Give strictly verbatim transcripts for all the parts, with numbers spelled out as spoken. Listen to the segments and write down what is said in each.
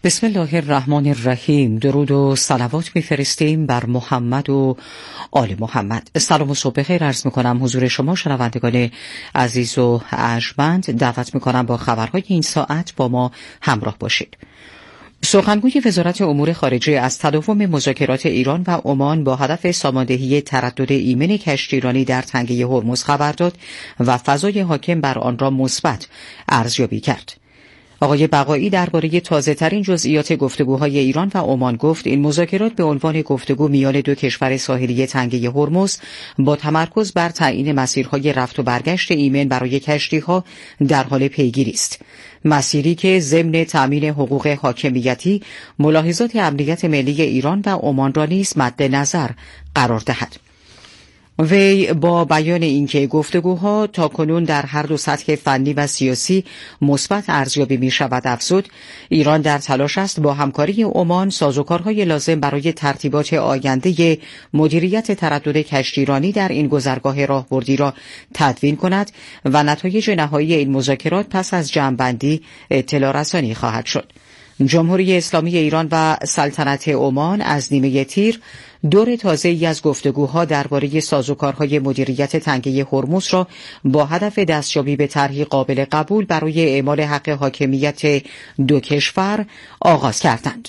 بسم الله الرحمن الرحیم. درود و صلوات می‌فرستیم بر محمد و آل محمد. سلام و صبح بخیر عرض می‌کنم حضور شما شنوندگان عزیز و ارجمند. دعوت می‌کنم با خبرهای این ساعت با ما همراه باشید. سخنگوی وزارت امور خارجه از تداوم مذاکرات ایران و عمان با هدف ساماندهی تردد ایمن کشتیرانی در تنگه هرمز خبر داد و فضای حاکم بر آن را مثبت ارزیابی کرد. آقای بقایی درباره تازه‌ترین جزئیات گفتگوهای ایران و عمان گفت این مذاکرات به عنوان گفتگو میان دو کشور ساحلی تنگه هرمز با تمرکز بر تعیین مسیرهای رفت و برگشت ایمن برای کشتی‌ها در حال پیگیری است. مسیری که ضمن تأمین حقوق حاکمیتی، ملاحظات امنیت ملی ایران و عمان را نیز مد نظر قرار دهد. وی با بیان اینکه گفتگوها تاکنون در هر دو سطح فنی و سیاسی مثبت ارزیابی می شود افزود ایران در تلاش است با همکاری عمان سازوکارهای لازم برای ترتیبات آینده مدیریت تردد کشتیرانی در این گذرگاه راهبردی را تدوین کند و نتایج نهایی این مذاکرات پس از جمع‌بندی اطلاع رسانی خواهد شد. جمهوری اسلامی ایران و سلطنت عمان از نیمه تیر دور تازه‌ای از گفتگوها درباره سازوکارهای مدیریت تنگه هرمز را با هدف دستیابی به طرحی قابل قبول برای اعمال حق حاکمیت دو کشور آغاز کردند.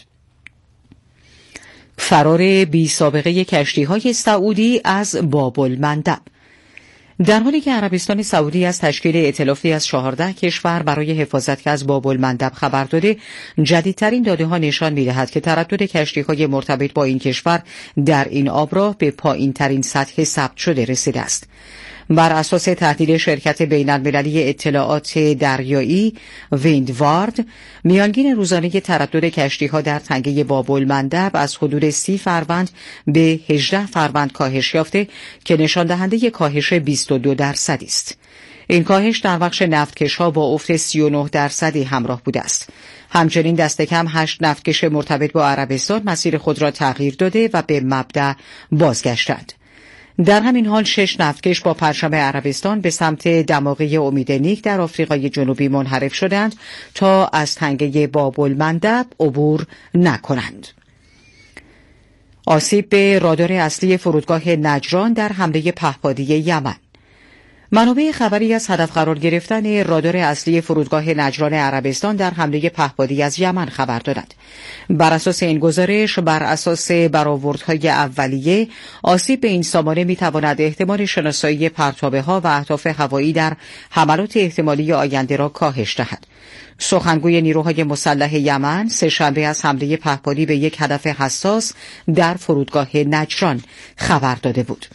فرار بی سابقه کشتی‌های سعودی از باب المندب. در حالی که عربستان سعودی از تشکیل ائتلافی از چهارده کشور برای حفاظت از باب المندب خبر داده، جدیدترین داده‌ها نشان می‌دهد که تردد کشتی‌های مرتبط با این کشور در این آبراه به پایین‌ترین سطح ثبت شده رسیده است. بر اساس تحلیل شرکت بین‌المللی اطلاعات دریایی ویندوارد، میانگین روزانه تردد کشتی‌ها در تنگه باب المندب از حدود سی فروند به هجده فروند کاهش یافته که نشان دهنده کاهش بیست و دو درصدی است. این کاهش در بخش نفتکش‌ها با افت سی و نه درصدی همراه بوده است. همچنین دست کم هشت نفتکش مرتبط با عربستان مسیر خود را تغییر داده و به مبدأ بازگشتند. در همین حال شش نفتکش با پرچم عربستان به سمت دماغه امید نیک در آفریقای جنوبی منحرف شدند تا از تنگه باب المندب عبور نکنند. آسیب به رادار اصلی فرودگاه نجران در حمله پهپادی یمن. منابع خبری از هدف قرار گرفتن رادار اصلی فرودگاه نجران عربستان در حمله پهپادی از یمن خبر دادند. بر اساس این گزارش، بر اساس برآوردهای اولیه، آسیب به این سامانه می‌تواند احتمال شناسایی پرتابه‌ها و اهداف هوایی در حملات احتمالی آینده را کاهش دهد. سخنگوی نیروهای مسلح یمن سه‌شنبه از حمله پهپادی به یک هدف حساس در فرودگاه نجران خبر داده بود.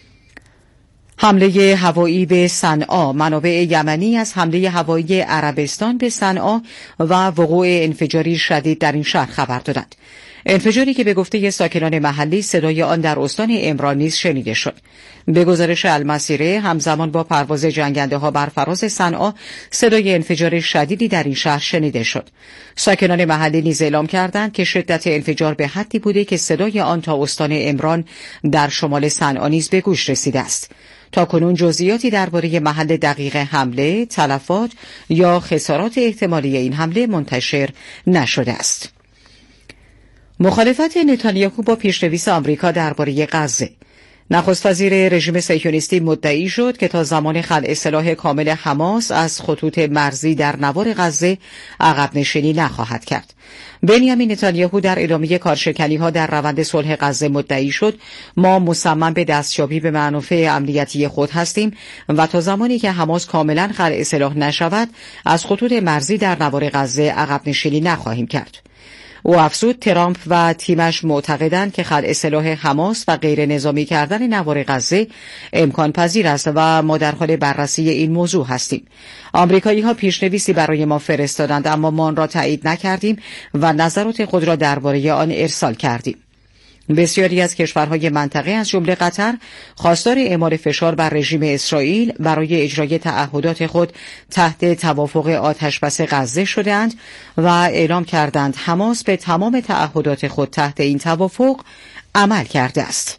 حمله هوایی به صنعا. منابع یمنی از حمله هوایی عربستان به صنعا و وقوع انفجاری شدید در این شهر خبر دادند. انفجاری که به گفته ساکنان محلی صدای آن در استان عمران نیز شنیده شد. به گزارش المسیره، همزمان با پرواز جنگنده‌ها بر فراز صنعا صدای انفجار شدیدی در این شهر شنیده شد. ساکنان محلی نیز اعلام کردند که شدت انفجار به حدی بوده که صدای آن تا استان عمران در شمال صنعا نیز به گوش رسیده است. تاکنون جزئیاتی درباره محل دقیق حمله، تلفات یا خسارات احتمالی این حمله منتشر نشده است. مخالفت نتانیاهو با پیش‌نویس آمریکا درباره غزه. نخست وزیر رژیم صهیونیستی مدعی شد که تا زمان خلع سلاح کامل حماس از خطوط مرزی در نوار غزه عقب نشینی نخواهد کرد. بنیامین نتانیاهو در ادامه کارشکنی‌ها در روند صلح غزه مدعی شد ما مصمم به دستیابی به منافع امنیتی خود هستیم و تا زمانی که حماس کاملا خلع سلاح نشود از خطوط مرزی در نوار غزه عقب نشینی نخواهیم کرد. او افزود ترامپ و تیمش معتقدند که خلع سلاح حماس و غیر نظامی کردن نوار غزه امکان پذیر است و ما در حال بررسی این موضوع هستیم. آمریکایی ها پیشنویسی برای ما فرستادند اما ما آن را تایید نکردیم و نظرات خود را درباره آن ارسال کردیم. بسیاری از کشورهای منطقه از جمله قطر خواستار اعمال فشار بر رژیم اسرائیل برای اجرای تعهدات خود تحت توافق آتشبس غزه شدند و اعلام کردند حماس به تمام تعهدات خود تحت این توافق عمل کرده است.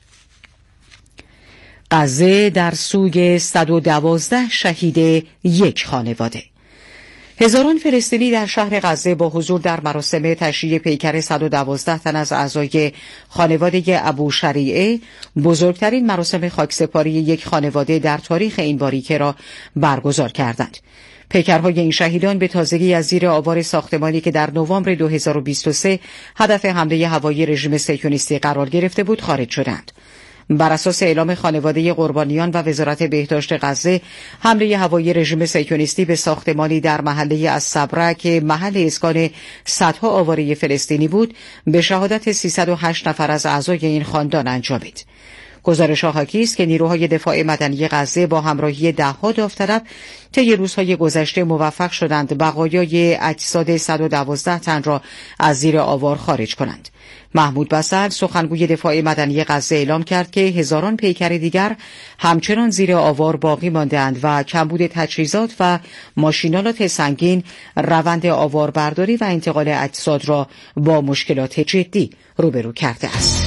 غزه در سوگ صد و دوازده شهید یک خانواده. هزاران فلسطینی در شهر غزه با حضور در مراسم تشییع پیکر صد و دوازده تن از اعضای خانواده ابو شریعه، بزرگترین مراسم خاکسپاری یک خانواده در تاریخ این باریکه را برگزار کردند. پیکرهای این شهیدان به تازگی از زیر آوار ساختمانی که در نوامبر دو هزار و بیست و سه هدف حمله هوایی رژیم صهیونیستی قرار گرفته بود خارج شدند. بر اساس اعلام خانواده قربانیان و وزارت بهداشت غزه، حمله هوایی رژیم صهیونیستی به ساختمانی در محله الصبرا که محل اسکان صدها آواره فلسطینی بود، به شهادت سیصد و هشت نفر از اعضای این خاندان انجامید. گزارش‌ها حاکی است که نیروهای دفاع مدنی غزه با همراهی ده‌ها داوطلب طی روزهای گذشته موفق شدند بقایای اجساد صد و دوازده تن را از زیر آوار خارج کنند. محمود بصل، سخنگوی دفاع مدنی غزه، اعلام کرد که هزاران پیکر دیگر همچنان زیر آوار باقی مانده‌اند و کمبود تجهیزات و ماشینالات سنگین روند آواربرداری و انتقال اجساد را با مشکلات جدی روبرو کرده است.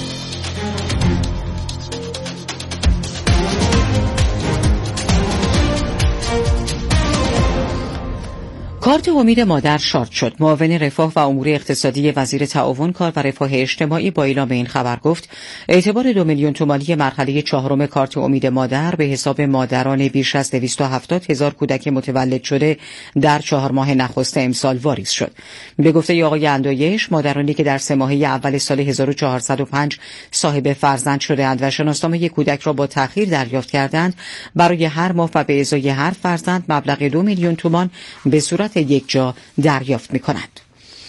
کارت امید مادر شارژ شد. معاون رفاه و امور اقتصادی وزیر تعاون، کار و رفاه اجتماعی با اعلام این خبر گفت اعتبار دو میلیون تومانی مرحله چهارم کارت امید مادر به حساب مادران بیش از دویست و هفتاد هزار کودک متولد شده در چهار ماه نخست امسال واریز شد. به گفته آقای اندایش، مادرانی که در سه ماهه اول سال هزار و چهارصد و پنج صاحب فرزند شده‌اند و شناسنامه کودک را با تأخیر دریافت کردند، برای هر ماه و به ازای هر فرزند مبلغ دو میلیون تومان به صورت یک جا دریافت می‌کنند.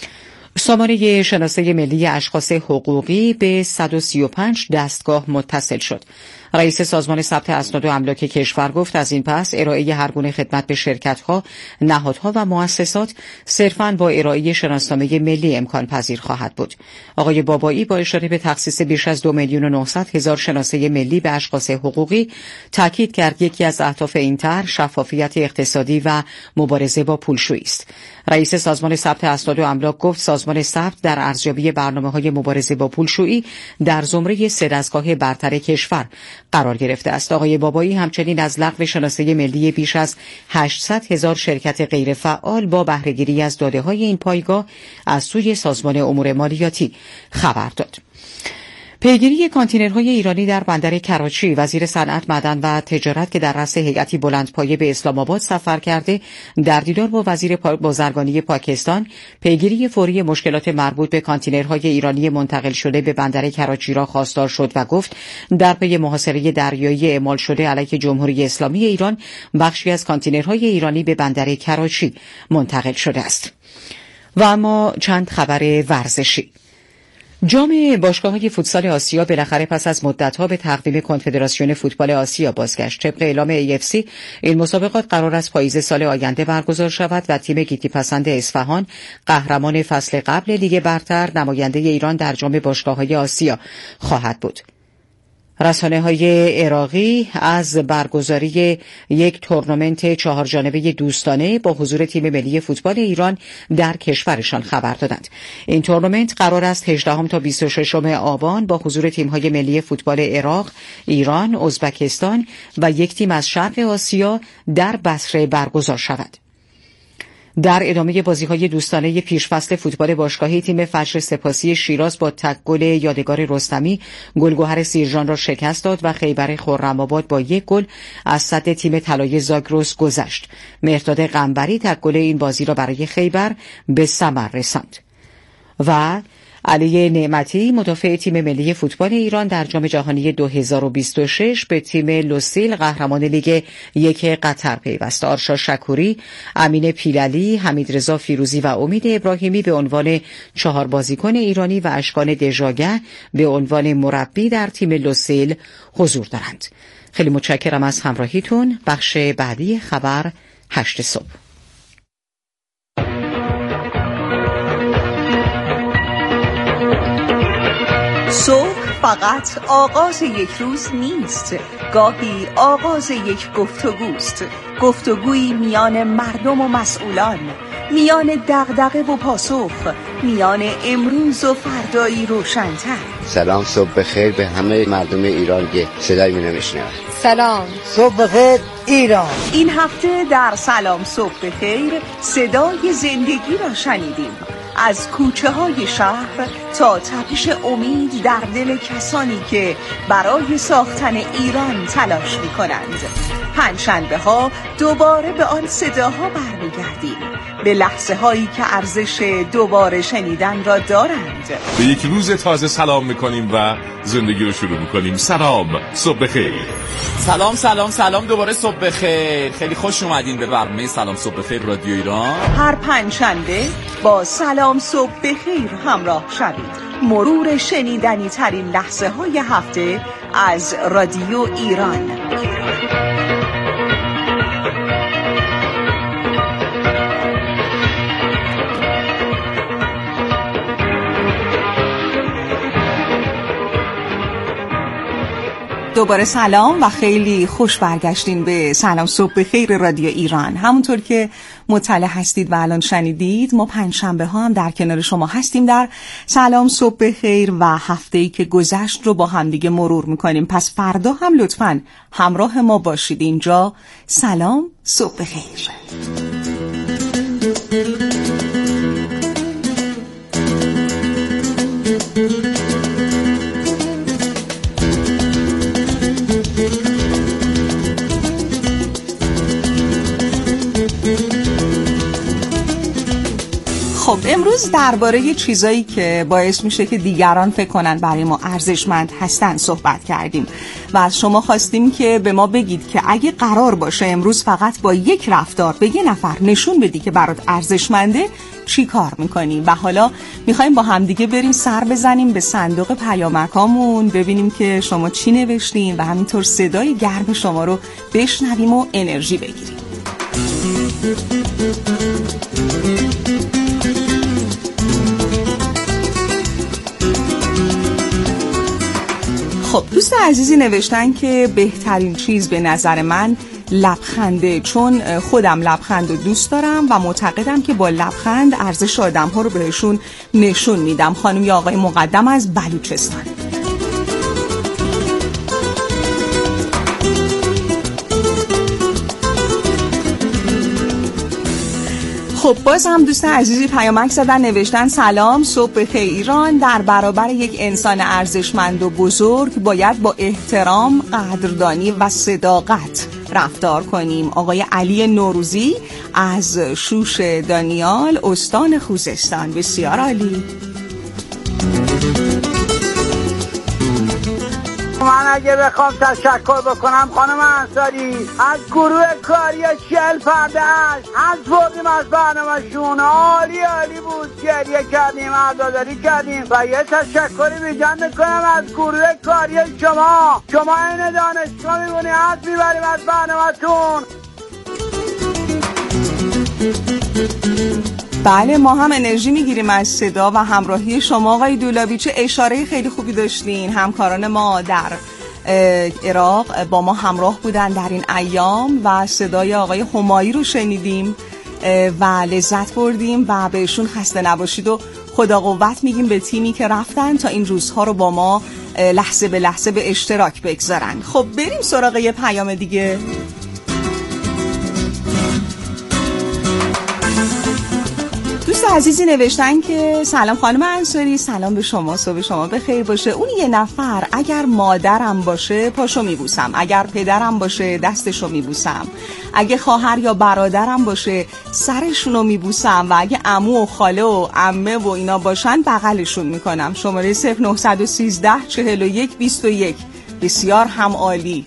سامانه شناسه ملی اشخاص حقوقی به صد و سی و پنج دستگاه متصل شد. رئیس سازمان ثبت اسناد و املاک کشور گفت از این پس ارائه هر گونه خدمت به شرکت‌ها، نهادها و مؤسسات صرفاً با ارائه شناسنامه ملی امکان پذیر خواهد بود. آقای بابایی با اشاره به تخصیص بیش از دو میلیون و نهصد هزار شناسه ملی به اشخاص حقوقی تاکید کرد یکی از اهداف این طرح شفافیت اقتصادی و مبارزه با پولشویی است. رئیس سازمان ثبت اسناد و املاک گفت سازمان ثبت در ارزیابی برنامه‌های مبارزه با پولشویی در زمره سه دستگاه برتر کشور قرار گرفته است. آقای بابایی همچنین از لغو شناسه ملی بیش از هشتصد هزار شرکت غیرفعال با بهره‌گیری از داده‌های این پایگاه از سوی سازمان امور مالیاتی خبر داد. پیگیری کانتینرهای ایرانی در بندر کراچی، وزیر صنعت، معدن و تجارت که در رأس هیئتی بلندپایه به اسلام آباد سفر کرده، در دیدار با وزیر بازرگانی پاکستان پیگیری فوری مشکلات مربوط به کانتینرهای ایرانی منتقل شده به بندر کراچی را خواستار شد و گفت در پی محاصره دریایی اعمال شده علیه جمهوری اسلامی ایران، بخشی از کانتینرهای ایرانی به بندر کراچی منتقل شده است. و اما چند خبر ورزشی. جام باشگاه‌های فوتسال آسیا بالاخره پس از مدت‌ها به تقویم کنفدراسیون فوتبال آسیا بازگشت. طبق اعلام ای اف سی این مسابقات قرار است پاییز سال آینده برگزار شود و تیم گیتی پسند اصفهان، قهرمان فصل قبل لیگ برتر، نماینده ایران در جام باشگاه‌های آسیا خواهد بود. رسانه‌های عراقی از برگزاری یک تورنمنت چهار جانبه دوستانه با حضور تیم ملی فوتبال ایران در کشورشان خبر دادند. این تورنمنت قرار است هجدهم تا بیست و ششم آبان با حضور تیم‌های ملی فوتبال عراق، ایران، ازبکستان و یک تیم از شرق آسیا در بصره برگزار شود. در ادامه بازی‌های دوستانه پیشفصل فوتبال باشگاهی، تیم فجر سپاسی شیراز با تک گل یادگار رستمی گلگهر سیرجان را شکست داد و خیبر خرم‌آباد با یک گل از صد تیم طلای زاگرس گذشت. مهرداد قنبری تک گل این بازی را برای خیبر به ثمر رساند. و علی نعمتی مدافع تیم ملی فوتبال ایران در جام جهانی دو هزار و بیست و شش به تیم لوسیل قهرمان لیگ یک قطر پیوست. آرشا شکوری، امین پیلعلی، حمیدرضا فیروزی و امید ابراهیمی به عنوان چهار بازیکن ایرانی و اشکان دژاگه به عنوان مربی در تیم لوسیل حضور دارند. خیلی متشکرم از همراهیتون. بخش بعدی خبر هشت صبح. صبح فقط آغاز یک روز نیست، گاهی آغاز یک گفتگوست. گفتگویی میان مردم و مسئولان، میان دغدغه و پاسخ، میان امروز و فردایی روشن‌تر. سلام، صبح بخیر به همه مردم ایران که صدای منو میشنوند. سلام صبح بخیر ایران. این هفته در سلام صبح بخیر صدای زندگی را شنیدیم، از کوچه های شهر تا تپش امید در دل کسانی که برای ساختن ایران تلاش می کنند. پنجشنبه ها دوباره به آن صداها برمیگردیم، به لحظه هایی که ارزش دوباره شنیدن را دارند. به یک روز تازه سلام میکنیم و زندگی رو شروع میکنیم. سلام صبح بخیر. سلام سلام سلام دوباره صبح بخیر. خیلی خوش اومدین به برنامه سلام صبح بخیر رادیو ایران. هر پنجشنبه با سلام صبح بخیر همراه شوید. مرور شنیدنی ترین لحظه های هفته از رادیو ایران. دوباره سلام و خیلی خوش برگشتین به سلام صبح بخیر رادیو ایران. همونطور که مطلع هستید و الان شنیدید، ما پنجشنبه ها هم در کنار شما هستیم در سلام صبح بخیر و هفته‌ای که گذشت رو با هم دیگه مرور میکنیم. پس فردا هم لطفاً همراه ما باشید. اینجا سلام صبح بخیر. خب امروز درباره چیزایی که باعث میشه که دیگران فکر کنن برای ما ارزشمند هستن صحبت کردیم و از شما خواستیم که به ما بگید که اگه قرار باشه امروز فقط با یک رفتار به یه نفر نشون بدی که برات ارزشمنده چی کار میکنی. و حالا میخوایم با همدیگه بریم سر بزنیم به صندوق پیامکامون، ببینیم که شما چی نوشتین و همینطور صدای گرم شما رو بشنویم و انرژی بگیریم. خب دوست عزیزی نوشتن که بهترین چیز به نظر من لبخنده، چون خودم لبخند رو دوست دارم و معتقدم که با لبخند ارزش آدم ها رو بهشون نشون میدم. خانم یا آقای مقدم از بلوچستان. خب باز هم دوست عزیزی پیامک زدن نوشتن سلام صبح بخیر ایران. در برابر یک انسان ارزشمند و بزرگ باید با احترام، قدردانی و صداقت رفتار کنیم. آقای علی نوروزی از شوش دانیال استان خوزستان. بسیار عالی. من اگه بخوام تشکر بکنم خانم انصاری از گروه کاری چهل پرده‌اش از بردیم از برنامه‌شون، عالی عالی بود، گریه کردیم، عزاداری کردیم و یه تشکری ویژن میکنم از گروه کاری شما. شما این دانشگاه میبونی از میبریم از برنامه‌تون. بله ما هم انرژی میگیریم از صدا و همراهی شما آقای دولابی. چه اشاره خیلی خوبی داشتین. همکاران ما در عراق با ما همراه بودن در این ایام و صدای آقای همایی رو شنیدیم و لذت بردیم و بهشون خسته نباشید و خدا قوت میگیم به تیمی که رفتن تا این روزها رو با ما لحظه به لحظه به اشتراک بگذارن. خب بریم سراغ یه پیام دیگه. دوست عزیزی نوشتن که سلام خانم انصاری، سلام به شما، صبح شما بخیر باشه. اون یه نفر اگر مادرم باشه پاشو میبوسم، اگر پدرم باشه دستشو میبوسم، اگه خواهر یا برادرم باشه سرشونو میبوسم و اگه عمو و خاله و عمه و اینا باشن بغلشون میکنم. شماره صفر نه یک سه چهل و یک بیست و یک. بسیار هم عالی.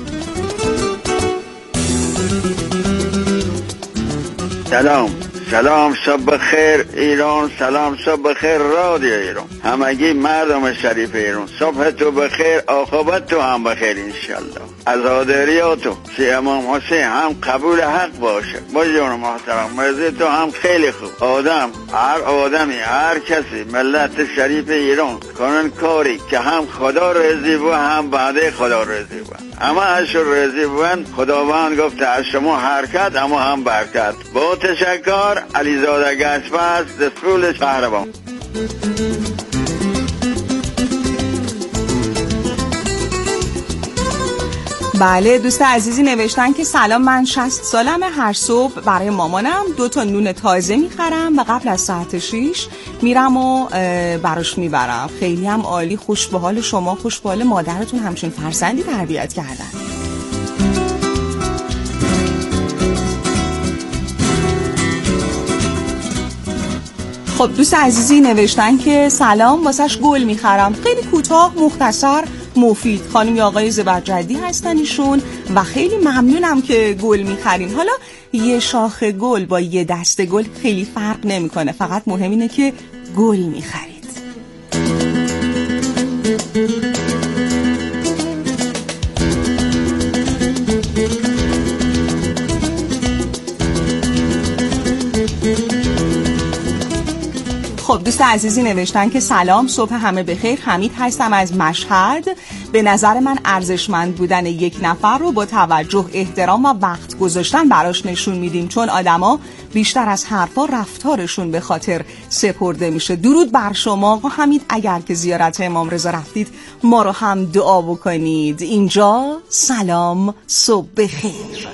سلام سلام صبح خیر ایران، سلام صبح خیر رادیو ایران، همگی مردم شریف ایران. صبح تو بخیر، عاقبت تو هم بخیر انشالله. عزاداریاتو سی امام حسین هم قبول حق باشه. با جان محترم مرزی تو هم خیلی خوب. آدم هر آدمی هر کسی ملت شریف ایران کنن کاری که هم خدا رضی و هم بعد خدا رضی و اما اشور رضی بوند. خداوند گفته از شما حرکت اما هم برکت. با تشکر علیزاده گشپس دستفول شهربان. بله دوست عزیزی نوشتن که سلام، من شصت سالمه، هر صبح برای مامانم دو تا نون تازه میخرم و قبل از ساعت شیش میرم و براش میبرم. خیلی هم عالی، خوش به حال شما، خوش به حال مادرتون همچین فرزندی تربیت کردن. خب دوست عزیزی نوشتن که سلام، واسش گل میخرم، خیلی کوتاه، مختصر، مفید. خانم یا آقای زبرجدی هستن ایشون و خیلی ممنونم که گل میخرین. حالا یه شاخه گل با یه دسته گل خیلی فرق نمیکنه، فقط مهم اینه که گل میخرید. خب دوست عزیزی نوشتن که سلام، صبح همه بخیر، حمید هستم از مشهد. به نظر من ارزشمند بودن یک نفر رو با توجه، احترام و وقت گذاشتن براش نشون میدیم، چون آدما بیشتر از حرفا رفتارشون به خاطر سپرده میشه. درود بر شما آقا حمید، اگر که زیارت امام رضا رفتید ما رو هم دعا بکنید. اینجا سلام صبح بخیر.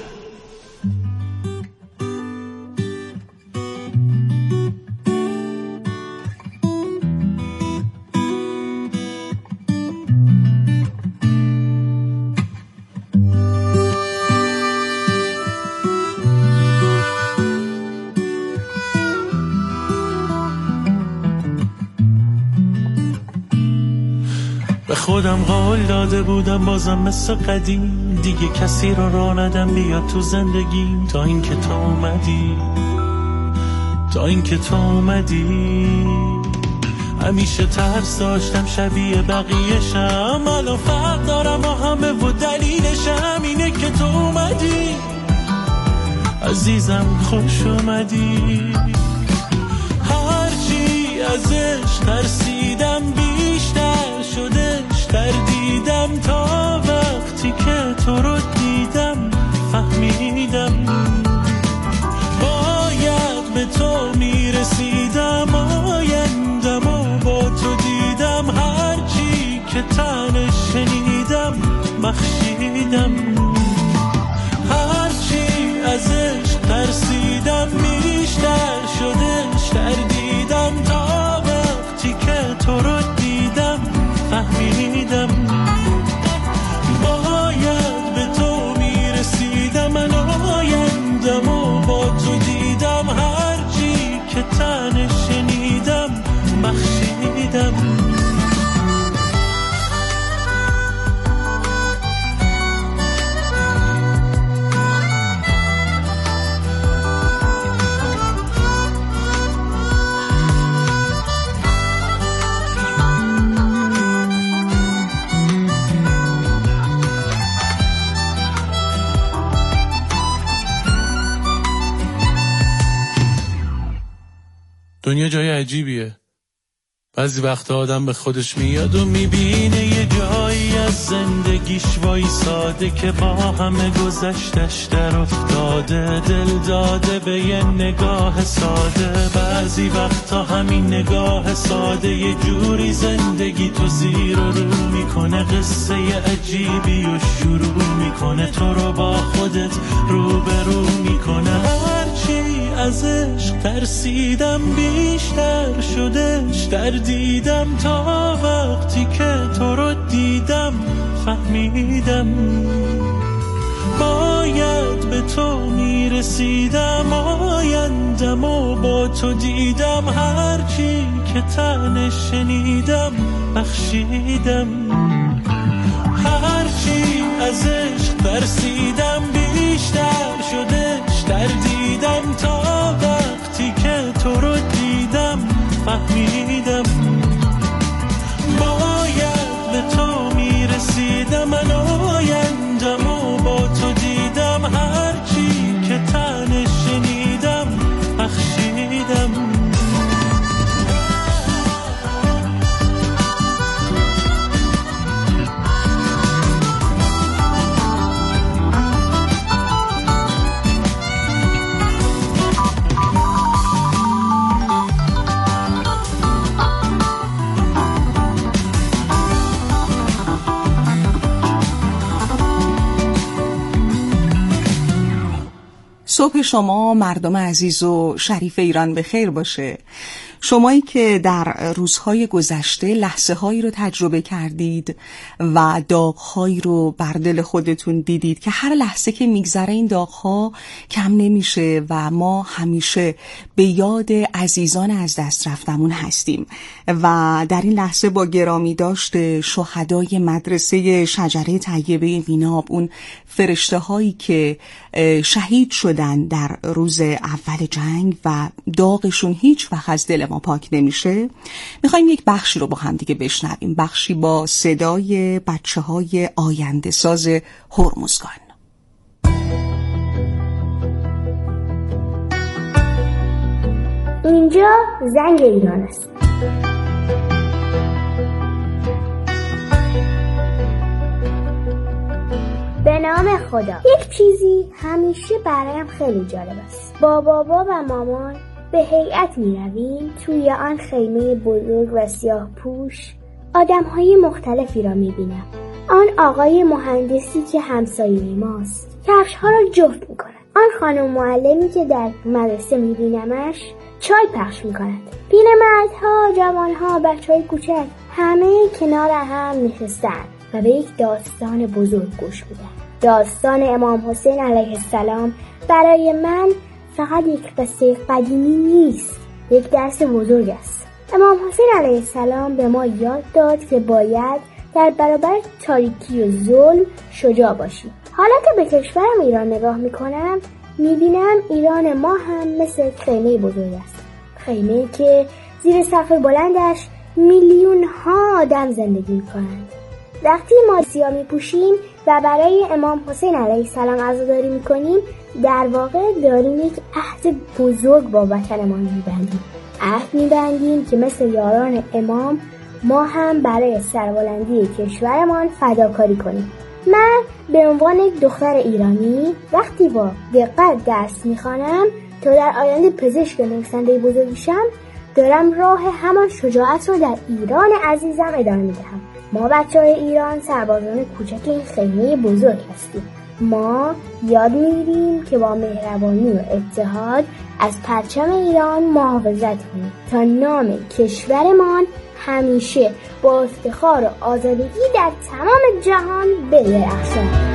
خودم قول داده بودم بازم مثل قدیم، دیگه کسی رو راه ندم بیاد تو زندگیم، تا اینکه تو اومدی، تا اینکه تو اومدی. همیشه ترس داشتم شبیه بقیه‌شم، الان فرق دارم با همه و دلیلشم اینه که تو اومدی. عزیزم خوش اومدی. هرچی ازش ترسیدم بیشتر شدش تردیدم، تا وقتی که تو رو دیدم فهمیدم باید به تو میرسیدم، آیندم و با تو دیدم، هرچی که تنش شنیدم بخشیدم. هرچی ازش ترسیدم بیشتر شدش تردیدم، تا وقتی که تو رو دیدم فهمیدم باید به تو میرسیدم، من آیندم و با تو دیدم، هرچی که تنش شنیدم بخشیدم. دنیا جای عجیبیه، بعضی وقت آدم به خودش میاد و میبینه یه جایی از زندگیش وای ساده که با همه گذشتش در افتاده، دل داده به یه نگاه ساده. بعضی وقتا همین نگاه ساده یه جوری زندگی تو زیر و رو میکنه، قصه عجیبی و شروع میکنه، تو رو با خودت رو به رو میکنه. هرچی ازش ترسیدم بیشتر شدش تردیدم، تا وقتی که تو رو دیدم فهمیدم باید به تو میرسیدم، آیندم و با تو دیدم، هرچی که تنش شنیدم بخشیدم. هرچی ازش ترسیدم بیشتر شدش تردیدم، تا وقتی که تو رو دیدم فهمیدم باید به تو میرسیدم، من آیندم و با تو دیدم، هرچی که تنش شنیدم بخشیدم. صبح شما مردم عزیز و شریف ایران بخیر باشه. شمایی که در روزهای گذشته لحظه هایی رو تجربه کردید و داغ‌هایی رو بر دل خودتون دیدید که هر لحظه که میگذره این داغ‌ها کم نمیشه و ما همیشه به یاد عزیزان از دست رفتمون هستیم و در این لحظه با گرامی داشت شهدای مدرسه شجره طیبه ویناب، اون فرشته هایی که شهید شدن در روز اول جنگ و داغشون هیچ وقت از دل ما پاک نمیشه، میخوایم یک بخشی رو با هم دیگه بشنویم، بخشی با صدای بچه های آینده ساز هرمزگان. اینجا زنگ ایران است. به نام خدا. یک چیزی همیشه برایم خیلی جالب است. با بابا و مامان به هیئت می رویم. توی آن خیمه بزرگ و سیاه پوش آدم های مختلفی را می بینم. آن آقای مهندسی که همسایه ماست کفش ها را جفت می کند. آن خانم معلمی که در مدرسه می بینمش چای پخش می کند. پیرمردها، جوانها، بچه های کوچک همه کنار هم نشستند و به یک داستان بزرگ گوش میدن. داستان امام حسین علیه السلام برای من فقط یک قصه قدیمی نیست، یک درس بزرگ است. امام حسین علیه السلام به ما یاد داد که باید در برابر تاریکی و ظلم شجاع باشیم. حالا که به کشورم ایران نگاه میکنم میبینم ایران ما هم مثل خیمه بزرگ است. خیمه که زیر سقف بلندش میلیون ها آدم زندگی میکنند. وقتی ما سیاه میپوشیم و برای امام حسین علیه السلام عزاداری میکنیم در واقع داریم یک عهد بزرگ با وطنمان میبندیم. عهد میبندیم که مثل یاران امام ما هم برای سربلندی کشورمان فداکاری کنیم. من به عنوان یک دختر ایرانی وقتی با دقت درس میخوانم تا در آینده پزشک و نویسنده بزرگی شم، دارم راه همان شجاعت رو در ایران عزیزم ادامه میدهم. ما بچه های ایران سربازان کوچک این خیمه بزرگ هستیم. ما یاد میگیریم که با مهربانی و اتحاد از پرچم ایران محافظت کنیم تا نام کشورمان همیشه با افتخار و آزادگی در تمام جهان بدرخشد.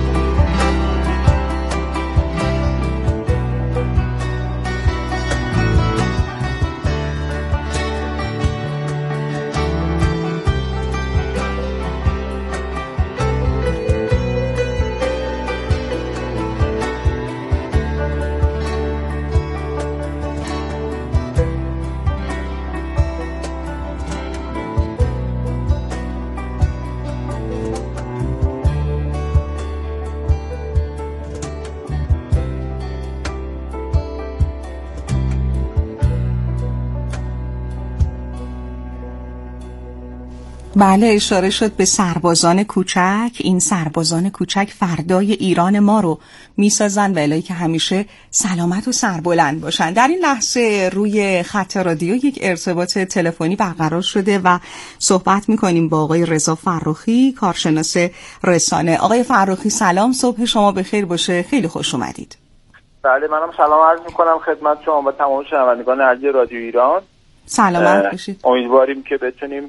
بله، اشاره شد به سربازان کوچک. این سربازان کوچک فردای ایران ما رو میسازن و الهی که همیشه سلامت و سربلند باشن. در این لحظه روی خط رادیو یک ارتباط تلفنی برقرار شده و صحبت میکنیم با آقای رضا فرخی، کارشناس رسانه. آقای فرخی سلام، صبح شما بخیر باشه، خیلی خوش اومدید. بله، منم سلام عرض میکنم خدمت شما و تمام شنوندگان عزیز رادیو ایران. سلامت باشید. امیدواریم که بتونیم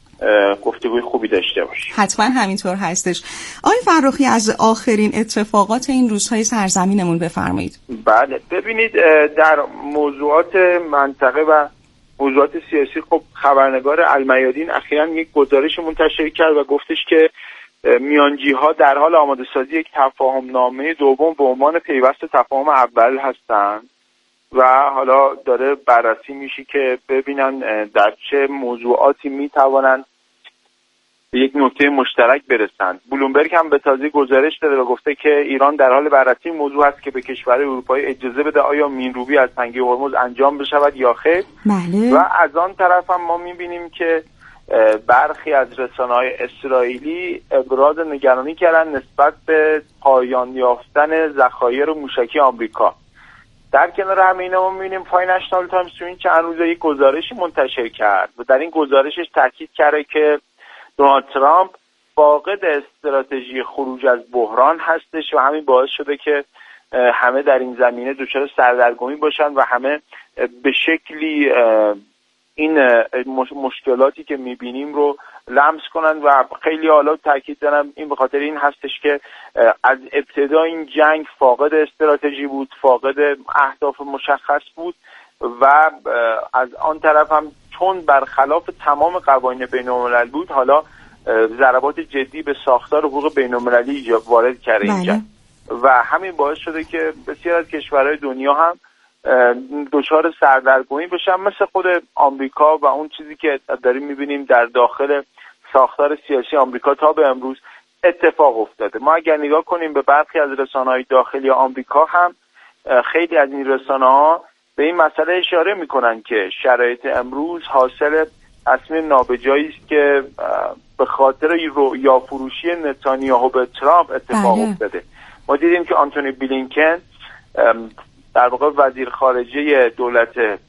گفتگوی خوبی داشته باشیم. حتما همینطور هستش. آقای فرخی، از آخرین اتفاقات این روزهای سرزمینمون بفرمایید. بله، ببینید در موضوعات منطقه و موضوعات سیاسی خب خبرنگار المیادین اخیراً یک گزارش منتشر کرد و گفتش که میانجی‌ها در حال آماده سازی یک تفاهم نامه دوم به عنوان پیوست تفاهم اول هستند و حالا داره بررسی میشه که ببینن در چه موضوعاتی میتوانن به یک نکته مشترک برسند. بلومبرگ هم به تازگی گزارش داده و گفته که ایران در حال بررسی موضوع است که به کشورهای اروپایی اجازه بده آیا مینروبی از تنگه هرمز انجام بشود یا خیر. بله. و از آن طرف هم ما میبینیم که برخی از رسانه‌های اسرائیلی ابراز نگرانی کردن نسبت به پایان یافتن ذخایر موشکی آمریکا. در کنار همه اینا ما می‌بینیم فاینانشال تایمز تو این چند روزه یک گزارشی منتشر کرد و در این گزارشش تاکید کرده که دونالد ترامپ فاقد استراتژی خروج از بحران هستش و همین باعث شده که همه در این زمینه دچار سردرگمی باشن و همه به شکلی این مشکلاتی که میبینیم رو لمس کنن و خیلی حالا تاکید دارم این به خاطر این هستش که از ابتدا این جنگ فاقد استراتژی بود، فاقد اهداف مشخص بود و از آن طرف هم چون برخلاف تمام قوانین بین‌الملل بود، حالا ضربات جدی به ساختار حقوق بین‌المللی وارد کرده این جنگ و همین باعث شده که بسیار از کشورهای دنیا هم دچار سردرگمی بشن، مثل خود آمریکا و اون چیزی که داریم میبینیم در داخل ساختار سیاسی آمریکا تا به امروز اتفاق افتاده. ما اگر نگاه کنیم به برخی از رسانه‌های داخلی آمریکا هم خیلی از این رسانه‌ها به این مسئله اشاره میکنن که شرایط امروز حاصل تصمیم نابجایی است که به خاطر رویا فروشی نتانیاهو به ترامپ اتفاق بله. افتاده. ما دیدیم که آنتونی بلینکن در واقع وزیر خارجه دولت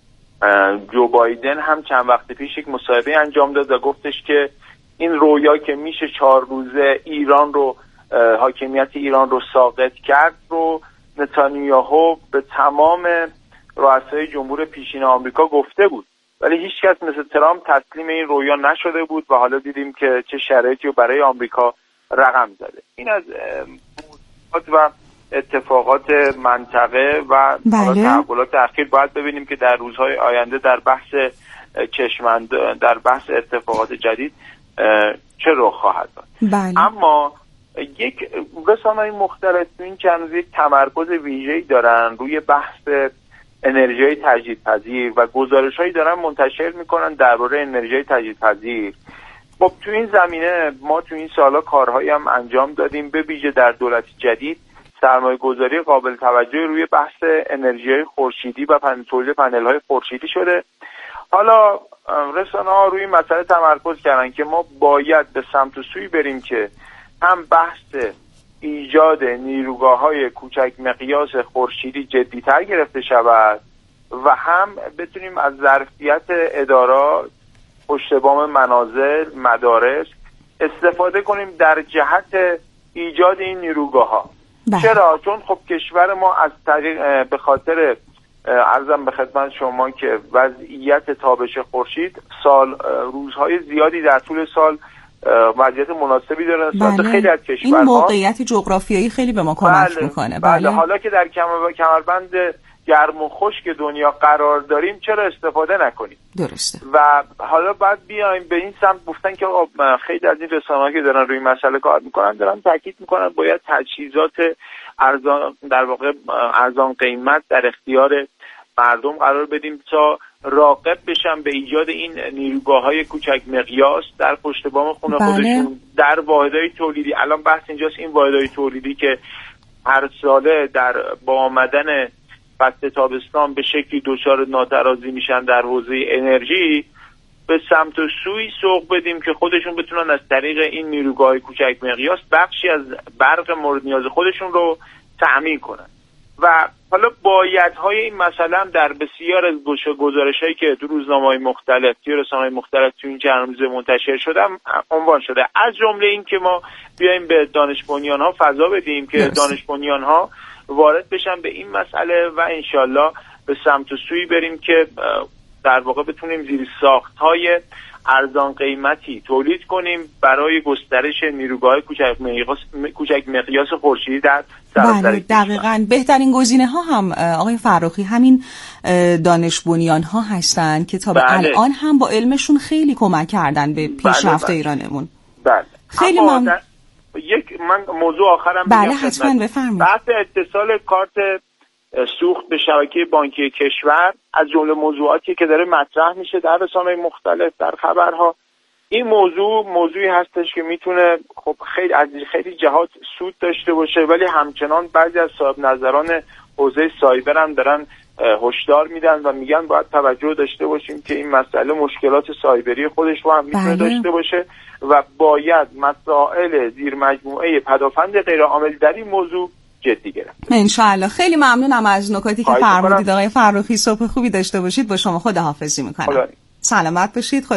جو بایدن هم چند وقت پیش یک مصاحبه انجام داد و گفتش که این رویا که میشه چهار روزه ایران رو حاکمیت ایران رو ساقط کرد رو نتانیاهو به تمام رؤسای جمهور پیشین آمریکا گفته بود، ولی هیچ کس مثل ترامپ تسلیم این رویا نشده بود و حالا دیدیم که چه شرایطی رو برای آمریکا رقم زده. این از موضوعات و اتفاقات منطقه و بله. تحولات اخیر باید ببینیم که در روزهای آینده در بحث کشمند در بحث اتفاقات جدید چه رخ خواهد داد. بله. اما یک رسانه‌های مختلف این چند روز یک تمرکز ویژه‌ای دارن روی بحث انرژی تجدیدپذیر و گزارش‌هایی دارن منتشر میکنن درباره انرژی تجدیدپذیر. خب تو این زمینه ما تو این سالا کارهایی هم انجام دادیم، به ویژه در دولت جدید سرمایه گذاری قابل توجه روی بحث انرژی خورشیدی و پن... تولید پنل‌های خورشیدی شده. حالا رسانه‌ها روی مسئله تمرکز کردن که ما باید به سمت و سوی بریم که هم بحث ایجاد نیروگاه‌های کوچک مقیاس خورشیدی جدی‌تر گرفته شود و هم بتونیم از ظرفیت ادارات، پشت بام منازل، مدارس استفاده کنیم در جهت ایجاد این نیروگاه‌ها. چرا؟ چون خب کشور ما از طریق به خاطر عرضم به خدمت شما که وضعیت تابش خورشید سال روزهای زیادی در طول سال وضعیت مناسبی داره نسبت بله. خیلی از کشورها. این موقعیت جغرافیایی خیلی به ما کمک بله. میکنه. بله. بله. حالا که در کمربند گرم و خشک دنیا قرار داریم چرا استفاده نکنیم؟ درسته. و حالا باید بیایم به این سمت. گفتن که خیلی از این رسانه‌ها که دارن روی مسئله کار میکنن دارن تاکید میکنن باید تجهیزات ارزان در واقع ارزان قیمت در اختیار مردم قرار بدیم تا راغب بشن به ایجاد این نیروگاه‌های کوچک مقیاس در پشت بام خونه بله. خودشون در واحدهای تولیدی. الان بحث اینجاست این واحدهای تولیدی که هر ساله در با آمدن فصل تابستان به شکلی دچار ناترازی میشن در حوزه انرژی، به سمت و سوی سوق بدیم که خودشون بتونن از طریق این نیروگاه کوچک مقیاس بخشی از برق مورد نیاز خودشون رو تأمین کنن. و حالا بایدهای این مسئله هم در بسیار از گزارش‌هایی که تو روزنامه‌های مختلف، تو رسانه‌های مختلف تو این چند روز منتشر شده عنوان شده، از جمله این که ما بیایم به دانش بنیان‌ها فضا بدیم که yes. دانش بنیان‌ها وارد بشن به این مسئله و انشالله به سمت و سوی بریم که در واقع بتونیم زیر ساخت‌های ارزان قیمتی تولید کنیم برای گسترش نیروگاه کوچک مقیاس کوچک مقیاس خورشیدی در سراسر بله دقیقاً. بهترین گزینه ها هم آقای فرخی همین دانش بنیان ها هستن که تا به بله. الان هم با علمشون خیلی کمک کردن به پیشرفت بله. ایرانمون. بله. خیلی من یک من موضوع آخرم بله حتما بفرمایید. بحث اتصال کارت سوخت به شبکه بانکی کشور از جمله موضوعاتی که داره مطرح میشه در رسانه‌های مختلف در خبرها. این موضوع موضوعی هستش که میتونه خب خیلی از خیلی جهات سود داشته باشه، ولی همچنان بعضی از صاحب نظران حوزه سایبر هم دارن هشدار میدن و میگن باید توجه داشته باشیم که این مسئله مشکلات سایبری خودش رو هم میتونه بله. داشته باشه و باید مسائل زیر مجموعه پدافند غیرعامل در این موضوع جدی گرفت. انشاءالله. خیلی ممنونم از نکاتی که فرمودید آقای فرخی. صبح خوبی داشته باشید. با شما خداحافظی میکنم. سلامت باشید.